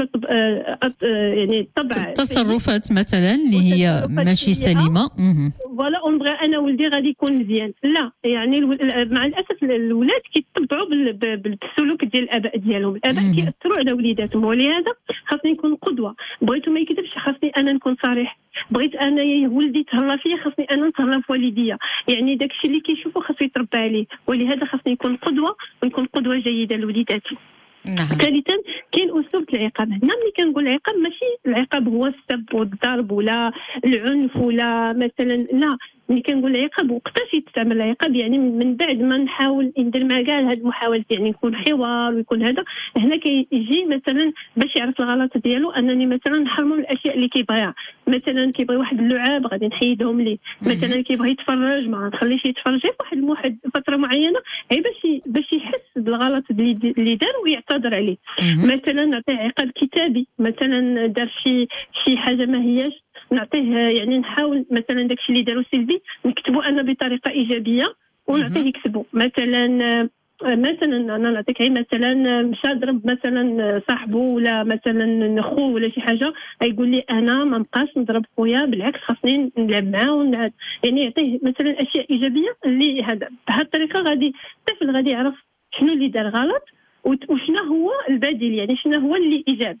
Speaker 4: يعني طبع
Speaker 2: تصرفات مثلا اللي هي ماشي سليمه،
Speaker 4: فوالا ونبغي انا ولدي غادي يكون مزيان، لا يعني مع الاسف الولاد كيتبعوا بالسلوك ديال الاباء ديالهم، الاباء كيأثروا على وليداتهم، ولهذا خاصني نكون قدوه. بغيتو ما يكذبش خاصني انا نكون صريح، بغيت انا ولدي تهلا فيا خاصني انا نتهلا في والديا، يعني داكشي اللي كيشوفوا خاصو يتربى عليه، ولهذا خاصني نكون قدوه ونكون قدوه جيده لوليداتي.
Speaker 2: نعم.
Speaker 4: ثالثا كاين اسلوب العقاب. هنا ملي كنقول العقاب ماشي العقاب هو السب والضرب ولا العنف ولا مثلا، لا، ملي كنقول العقاب وقتاش يتعمل العقاب يعني من بعد ما نحاول ندير مع كاع هاد المحاولات، يعني يكون حوار ويكون هذا. هنا كيجي مثلا باش يعرف الغلط ديالو انني مثلا نحرمو من الاشياء اللي كيبغيها، مثلا كيبغي واحد اللعاب غادي نحيدهم ليه، مثلا كيبغي يتفرج ما نخليش يتفرج في واحد واحد فتره معينه غير باش باش يحس بالغلط اللي دار ويعتذر عليه. مثلا نعطيه عقاب كتابي، مثلا دار شي شي حاجه ما هياش نعطيه، يعني نحاول مثلا داكشي اللي دارو سلبي نكتبو انا بطريقه ايجابيه ونعطيه يكتبو. مثلا مثلا انا نعطيك غير مثلا مشى ضرب مثلا صاحبه ولا مثلا خوه ولا شي حاجه، يقول لي انا ما نبقاش نضرب خويا، بالعكس خاصني نلعب معاه ونعاد، يعني يعطيه مثلا اشياء ايجابيه اللي هذا. بهذه الطريقه غادي الطفل غادي يعرف شنو اللي دار غلط وشنو هو البديل، يعني شنو هو اللي ايجابي.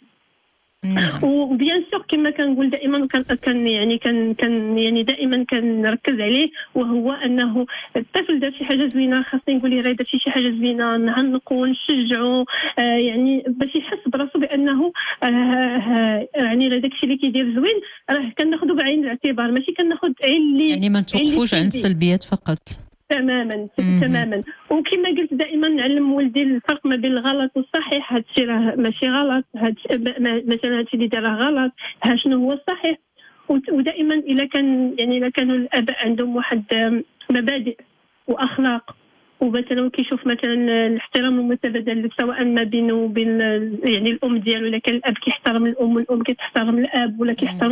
Speaker 4: وبيان سور كما كنقول دائما كان كان يعني كان كان يعني دائما كنركز عليه، وهو انه الطفل دار شي حاجه زوينه خاصني نقول ليه راه درتي شي حاجه زوينه، نهنقو ونشجعو، آه يعني باش يحس براسو بانه آه آه يعني راه داكشي اللي كيدير زوين راه كناخذو بعين الاعتبار، ماشي كناخذ عين اللي
Speaker 2: يعني ما نتوقفوش عند السلبيات فقط.
Speaker 4: تماما تماما. وكما قلت دائما نعلم ولدي الفرق ما بين الغلط والصحيح، هذا الشيء راه ماشي غلط، هذا مثلا هذا الشيء اللي دار غلط، ها شنو هو الصحيح. ودائما الا كان يعني الا كانوا الاباء عندهم واحد مبادئ واخلاق ومثلا كيشوف مثلا الاحترام المتبادل سواء ما بينه وبين يعني الام ديالو، ولا كان الاب كيحترم الام والام كتحترم الاب ولا كيحترم،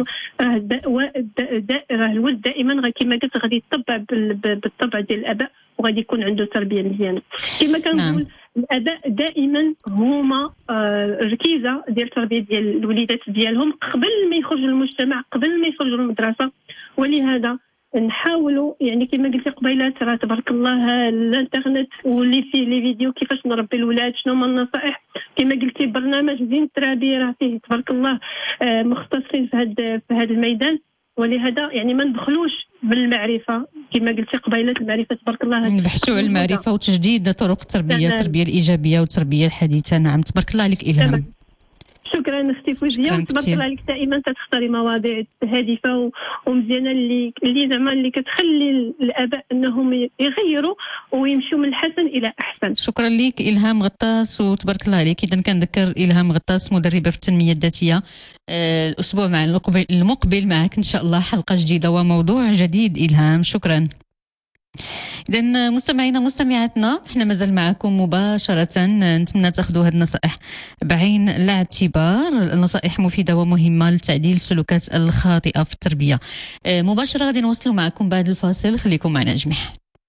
Speaker 4: راه الولد دائما غير كما قلت غادي يتطبع بالطبع ديال الاباء وغادي يكون عنده تربيه مزيانه. كما كنقول نعم. الاباء دائما هما الركيزه ديال التربيه ديال الوليدات ديالهم قبل ما يخرجوا للمجتمع، قبل ما يخرجوا للمدرسه. ولهذا نحاولوا يعني كما قلت قبيلات راه تبارك الله الانترنت واللي فيه لي فيديو كيفاش نربي الولاد، شنو هما النصائح. كما قلتي برنامج زين التربيه راه فيه تبارك الله مختصين في هذا في هذا الميدان. ولهذا يعني ما ندخلوش بالمعرفه كما قلتي قبيلات المعرفه تبارك الله،
Speaker 2: نبحثوا على المعرفه وتجديد طرق التربيه، التربيه الايجابيه والتربيه الحديثه. نعم تبارك الله عليك إلهام.
Speaker 4: شكرا اختي فوزيه، وتبارك الله عليك دائما تختاري مواضيع هادفه ومزيانه اللي اللي زعما اللي كتخلي الاباء انهم يغيروا ويمشوا من الحسن الى احسن.
Speaker 2: شكرا لك إلهام غطاس وتبارك الله عليك. اذا كنذكر إلهام غطاس مدربه في التنميه الذاتيه. آه الاسبوع مع المقبل معك ان شاء الله حلقه جديده وموضوع جديد. إلهام شكرا. إذن مستمعينا مستمعاتنا احنا مازال معكم مباشرة، نتمنى تاخذوا هذه النصائح بعين الاعتبار، نصائح مفيدة ومهمة لتعديل السلوكات الخاطئة في التربية. مباشرة غادي نوصلوا معكم بعد الفاصل، خليكم معنا جميع.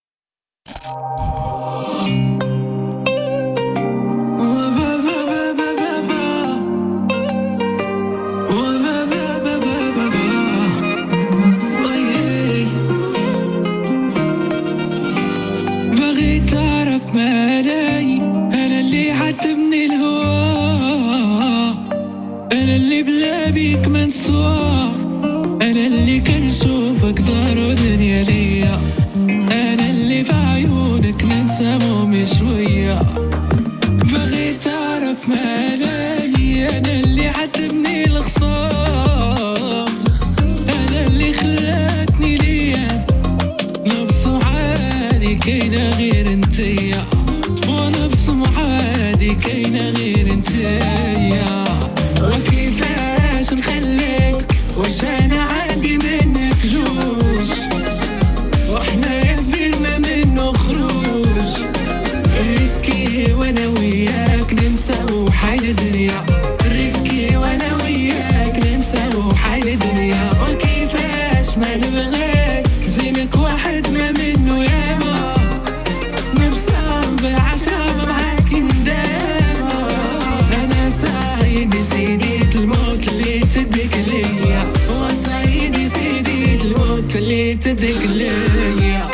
Speaker 5: أنا اللي عتبني الهوا، أنا اللي بلا بيك منسوا، أنا اللي كنشوفك دار ودنيا ليا، أنا اللي في عيونك ننسى مومي شوية. بغيت تعرف مالي، أنا اللي عتبني الخصام، أنا اللي خلاتني ليا نبصم عادي كاينة غير انتيا، وانا بصم عادي كاينة غير انتيا. وكيفاش نخليك واش انا عندي منك جوج، وحنايا فين ما منه خروج، ريسكي وانا وياك ننسى حال الدنيا، ريسكي وانا وياك ننسى حال الدنيا. وكيفاش ما نبغيك زينك واحد ما منه ياما، نبصم بالعشرة معاك نداما، أنا سعيدي سيدي الموت اللي تدك ليا، وسعيدي سيدي الموت اللي تدك ليا.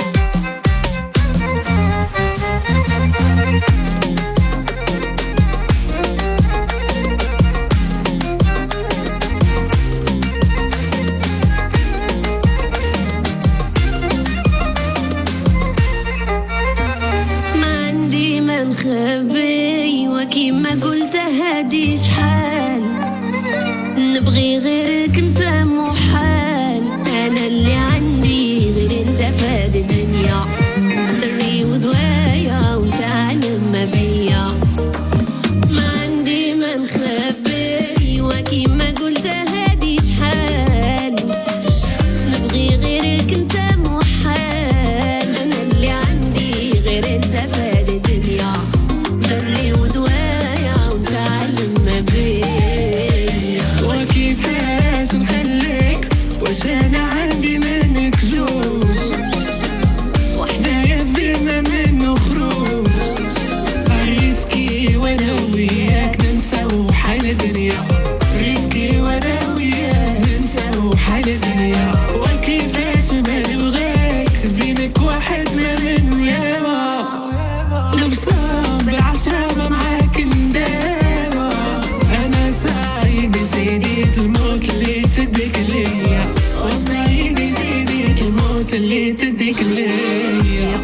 Speaker 3: نخبي وكيما قلت هادي شحال، نبغي غيرك انت محال، انا اللي عندي غير انت فاد الدنيا، دري ودوايا وتعلم ما بيا. ما عندي ما نخبي وكيما قلت هادي شحال، نبغي غيرك انت محال، انا اللي عندي غير انت فاد الدنيا، دري ودوايا وتعلم ما بيا.
Speaker 5: وكيفاش نخليك واش انا عندي منك جوج، وحنايا فينا منه خروج، ريسكي وانا وياك ننسى حال الدنيا، ريسكي وانا وياك ننسى حال الدنيا. وكيفاش ما نبغيك زينك واحد ما منه ياما، نبصم بالعشرة معاك نداما، انا سعيدي سيدي الموت اللي تدك ليا، وسعيدي سيدي الموت اللي تدك ليا.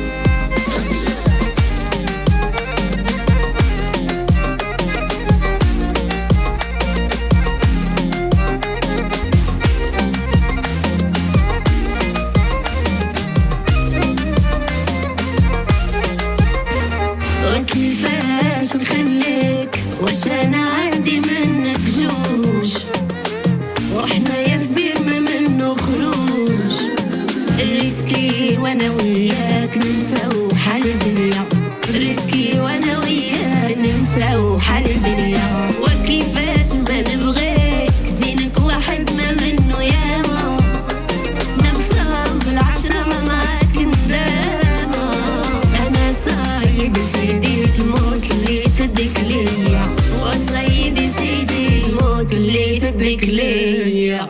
Speaker 3: وكيفاش نخليك واش انا عندي منك جوج، وحنايا في بير ما منه خروج، ريسكي وانا وياك ننساو حال الدنيا ريسكي وانا وياك ننساو حال الدنيا وكيفاش ما نبغيك زينك واحد ما منه ياما نفسهم بالعشرة ما معاك نداما انا صايد سيدي الموت اللي تدك ليا وصايد سيدي الموت اللي تدك ليا.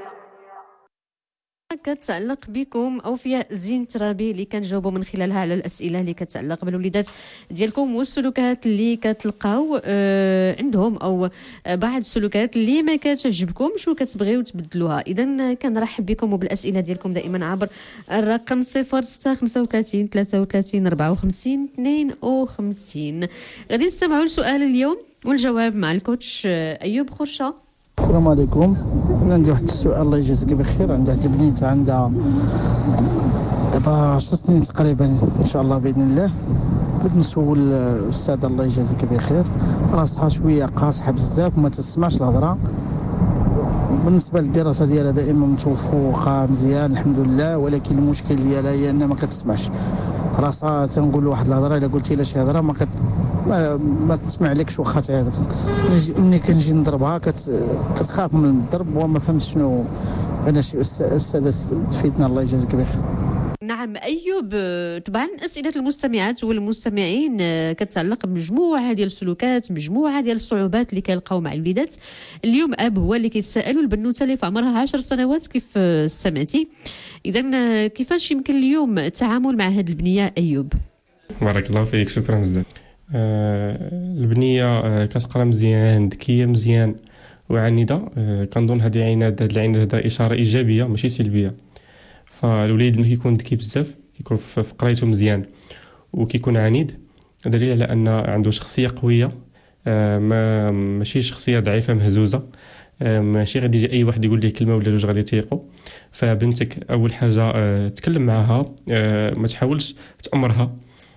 Speaker 2: كتعلق بكم اوفياء زين ترابي اللي كنجاوبوا من خلالها على الاسئله اللي كتعلق بالوليدات ديالكم والسلوكات اللي كتلقاو آه عندهم او بعض السلوكات اللي ما كتعجبكمش وكتبغيو تبدلوها. اذا كنرحب بكم وبالاسئله ديالكم دائما عبر الرقم صفر ستة خمسة وثلاثين ثلاثة وثلاثين أربعة وخمسين اثنين وخمسين. غادي نستمعوا لسؤال اليوم والجواب مع الكوتش ايوب خرشه.
Speaker 10: السلام عليكم. انا عندي واحد السؤال الله يجازيك بخير. عندي واحد البنيت عندها دابا عشر سنين تقريبا ان شاء الله باذن الله. بغيت نسول الاستاذ الله يجازيك بخير، راسها شويه قاصحه بزاف وما تسمعش الهضره. بالنسبه للدراسه ديالها دائما متفوقه مزيان الحمد لله، ولكن المشكل ديالها هي انها ما كتسمعش راسها. تنقول واحد الهضره الا قلتي لها شي هضره ما كت ما, ما تسمع لكش واخا تعرف. ملي كنجي نضربها كت... كتخاف من الضرب وما فهمتش شنو. انا شي استاذه تفيدنا الله يجازيك بخير.
Speaker 2: نعم أيوب، طبعا أسئلة المستمعات والمستمعين كتعلق بمجموعة ديال السلوكات، مجموعة ديال الصعوبات اللي كيلقاو مع الوليدات. اليوم أب هو اللي كيتسائلوا البنوتة اللي في عمرها عشر سنوات كيف سمعتي. إذا كيفاش يمكن اليوم التعامل مع هذه البنية أيوب؟
Speaker 11: بارك الله فيك، شكرا بزاف. آه البنية آه كتقرا مزيان، ذكية مزيان وعنيدة. آه كنظن هذه عناد هذه العناد هذا إشارة إيجابية ماشي سلبية. فالوليد ملي كيكون ذكي بزاف، كيكون في قرايته مزيان وكيكون عنيد، دليل على ان عنده شخصيه قويه، ما ماشي شخصيه ضعيفه مهزوزه. ماشي غادي يجي اي واحد يقول ليه كلمه ولا جوج غادي يطيقوا. فبنتك اول حاجه تكلم معها، ما تحاولش تامرها.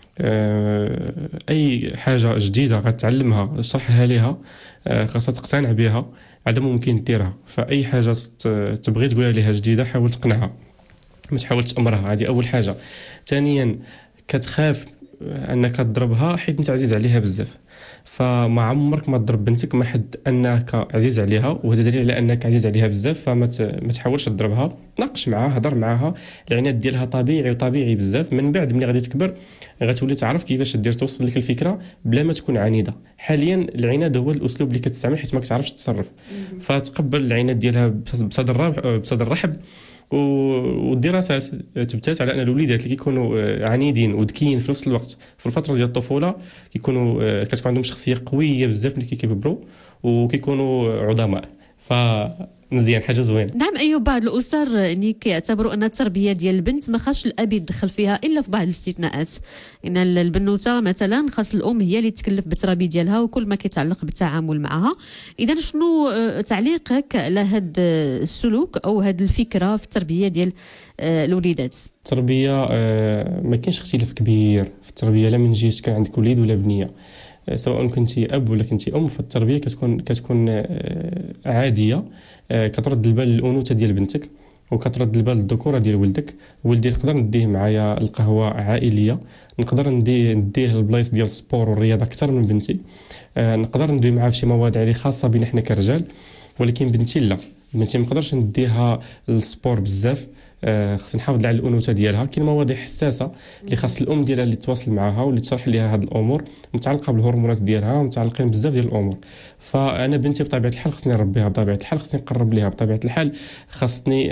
Speaker 11: اي حاجه جديده غتعلمها اشرحها ليها، خاصها تقتنع بها، عدم ممكن ديرها. فاي حاجه تبغي تقولها ليها جديده حاول تقنعها، ما تحاول تأمرها. هذه أول حاجة. ثانيا كتخاف أنك تضربها حيت أنت عزيز عليها بزاف، فما عمرك ما تضرب بنتك ما حد أنك عزيز عليها، وهذا دليل على أنك عزيز عليها بزاف. فما ما تحاولش تضربها، تناقش معها، هضر معها. العناد ديالها طبيعي وطبيعي بزاف. من بعد ملي غادي تكبر غتولي تعرف كيفاش دير توصل لك الفكرة بلا ما تكون عنيدة. حاليا العناد هو الأسلوب اللي كتستعمل حيت ما كتعرفش تتصرف. فتقبل العناد ديالها بصدر بصدر رحب. والدراسات تبتات على ان الوليدات اللي كيكونوا عنيدين وذكيين في نفس الوقت في الفتره ديال الطفوله كيكونوا كتكون عندهم شخصيه قويه بزاف ملي كيكبروا وكيكونوا عظماء. فمزيان، حاجه زوينه.
Speaker 2: نعم ايوب، بعض الاسر يعني كيعتبروا ان التربيه ديال البنت ما خاصش الاب يتدخل فيها الا في بعض الاستثناءات. ان البنوته مثلا خاص الام هي اللي تكلف بالتربيه ديالها وكل ما كيتعلق بالتعامل معها. اذا شنو تعليقك على هذا السلوك او هذه الفكره في التربيه ديال الوليدات؟
Speaker 11: التربيه ما كاينش اختلاف كبير في التربيه، لا من جهه كان عندك وليد ولا بنيه، سواء كنتي اب ولا كنتي ام. فالتربيه كتكون كتكون عاديه، كترد البال للانوثه ديال بنتك وكترد البال للذكوره ديال ولدك. ولدي نقدر نديه معايا القهوه عائليه، نقدر نديه نديه البلايص ديال السبور والرياضه اكثر من بنتي، نقدر ندوي معها في شي مواضيع اللي خاصه بينا حنا كرجال. ولكن بنتي لا، بنتي ما نقدرش نديها السبور بزاف. آه خص نحافظ على الانوثه ديالها. كاين مواضيع حساسه اللي خاص الام ديالها اللي تواصل معها واللي تشرح ليها هذه الامور متعلقه بالهرمونات ديالها، متعلقين بزاف ديال الامور. فانا بنتي بطبيعه الحال خصني نربيها، بطبيعه الحال خصني نقرب ليها، بطبيعه الحال خصني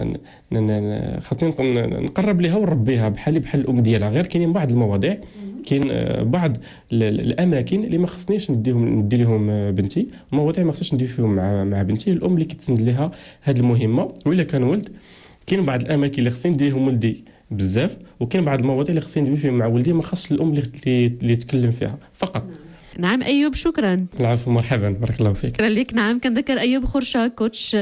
Speaker 11: آه خصني نقرب ليها ونربيها بحالي بحال الام ديالها. غير كاينين بعض المواضيع، كاين بعض الاماكن اللي ما خصنيش نديهم ندي لهم بنتي، المواضيع ما خصنيش ندير فيهم مع مع بنتي. الام اللي كتسند ليها هذه المهمه. ولا كان ولد، كاين بعض الاماكن اللي خصني نديرهم ولدي بزاف، وكاين بعض المواضيع اللي خصني ندوي فيهم مع ولدي ما خصش الام اللي اللي تكلم فيها فقط.
Speaker 2: نعم أيوب شكرا.
Speaker 11: العفو مرحبا بارك الله فيك.
Speaker 2: شكرا لك. نعم كنذكر أيوب خرشة كوتش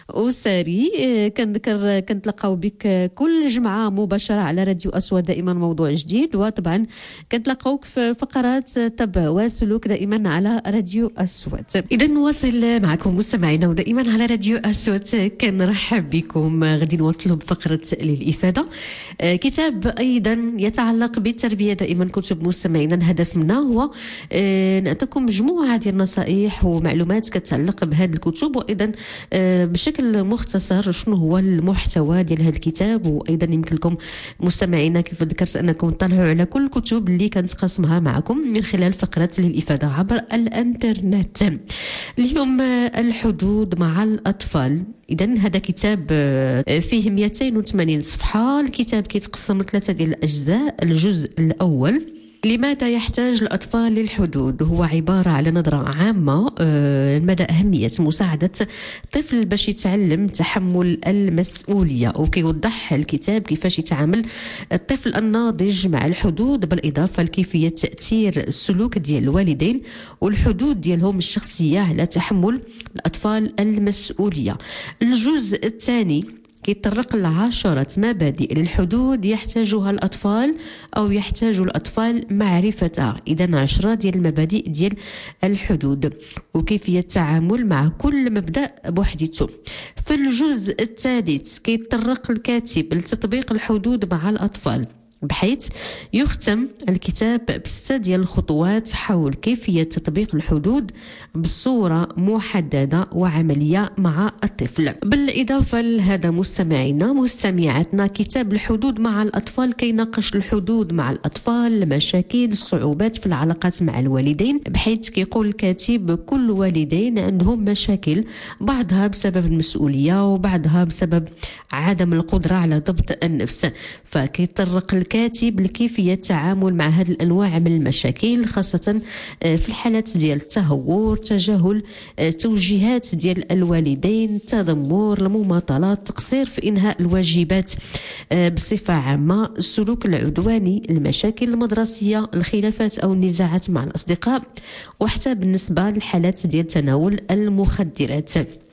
Speaker 2: أسري، كنذكر كنتلقاو بك كل جمعة مباشرة على راديو أسود دائما موضوع جديد، وطبعا كنتلقاوك في فقرات تبع وسلوك دائما على راديو أسود. إذا نواصل معكم مستمعينا ودائما على راديو أسود كنرحب بكم. غادي نواصلوا بفقرة للإفادة، كتاب أيضا يتعلق بالتربية. دائما كتب مستمعينا الهدف منها هو نعطيكم مجموعة ديال النصائح ومعلومات كتعلق بهذه الكتب، وأيضا بشكل مختصر شنو هو المحتوى ديال هذا الكتاب. وأيضا يمكن لكم مستمعينا كيف ذكرت أنكم تطلعوا على كل الكتب اللي كنتقاسمها معكم من خلال فقرة للإفادة عبر الانترنت. اليوم الحدود مع الأطفال. إذن هذا كتاب فيه مئتين وثمانين صفحة. الكتاب كيتقسم لثلاثة ديال الأجزاء. الجزء الأول لماذا يحتاج الأطفال للحدود، هو عبارة على نظرة عامة مدى أهمية مساعدة الطفل باش يتعلم تحمل المسؤولية، وكيوضح الكتاب كيفاش يتعامل الطفل الناضج مع الحدود، بالإضافة لكيفية تأثير السلوك ديال الوالدين والحدود ديالهم الشخصية على تحمل الأطفال المسؤولية. الجزء الثاني كيتطرق لعشرة مبادئ للحدود يحتاجها الأطفال أو يحتاج الأطفال معرفتها. إذن عشرة ديال المبادئ ديال الحدود وكيفية التعامل مع كل مبدأ بوحدته. في الجزء الثالث كيتطرق الكاتب لتطبيق الحدود مع الأطفال، بحيث يختم الكتاب بستة ديال الخطوات حول كيفية تطبيق الحدود بصورة محددة وعملية مع الطفل. بالإضافة لهذا مستمعينا مستمعاتنا كتاب الحدود مع الأطفال كيناقش الحدود مع الأطفال، المشاكل، الصعوبات في العلاقات مع الوالدين، بحيث كيقول الكاتب كل والدين عندهم مشاكل، بعضها بسبب المسؤولية وبعضها بسبب عدم القدرة على ضبط النفس. فكيتطرق الكاتب لكيفية التعامل مع هذه الأنواع من المشاكل، خاصة في الحالات ديال التهور، تجاهل توجيهات ديال الوالدين، التذمر، المماطلات، التقصير في إنهاء الواجبات بصفة عامة، السلوك العدواني، المشاكل المدرسية، الخلافات أو النزاعات مع الأصدقاء، وحتى بالنسبة للحالات ديال تناول المخدرات.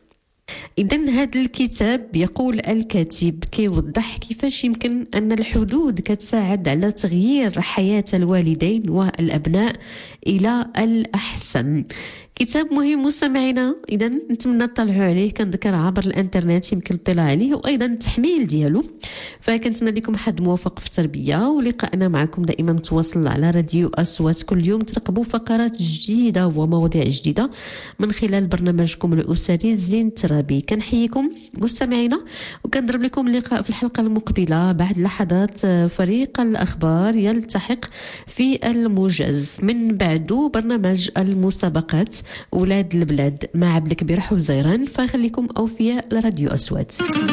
Speaker 2: إذن هذا الكتاب يقول الكاتب كيوضح كيفاش يمكن أن الحدود كتساعد على تغيير حياة الوالدين والأبناء إلى الأحسن. كتاب مهم مستمعينا، إذن نتمنى تطلعوا عليه. كنذكر عبر الانترنت يمكن الاطلاع عليه وأيضا التحميل ديالو. فكنتمنى لكم حد موفق في التربية، ولقاءنا معكم دائما متواصل على راديو أصوات. كل يوم ترقبوا فقرات جديدة ومواضيع جديدة من خلال برنامجكم الأسري زين الترابي. كنحييكم مستمعينا وكنضرب لكم اللقاء في الحلقة المقبلة بعد لحظات. فريق الأخبار يلتحق في الموجز، من بعده برنامج المسابقات أولاد البلاد مع عبد الكبير حوزيران. فخليكم أوفياء لراديو أصوات.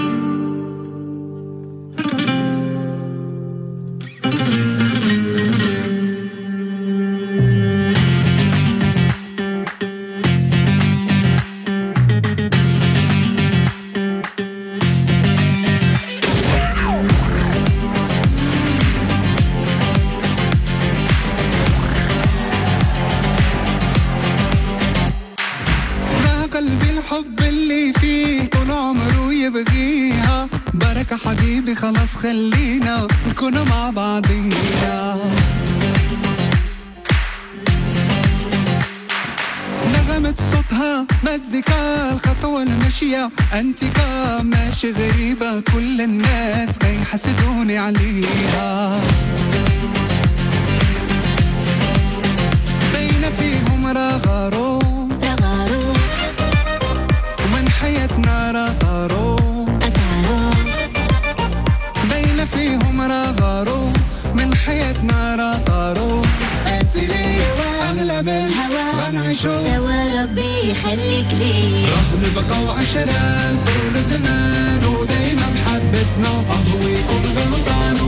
Speaker 12: حبيبي خلاص خلينا نكون مع بعضينا، نغمة صوتها مزيكا الخطوة المشية انتكا ماشي غريبة، كل الناس بيحسدوني عليها، بين فيهم رغارو رغارو ومن حياتنا رغارو فيهم رغارو من حياتنا رغارو، انت لي اغلى من ونعيشو
Speaker 3: سوا، ربي يخليك لي،
Speaker 12: رح نبقى عشرة طول زمان ودايما محبتنا، اهويكم غلطان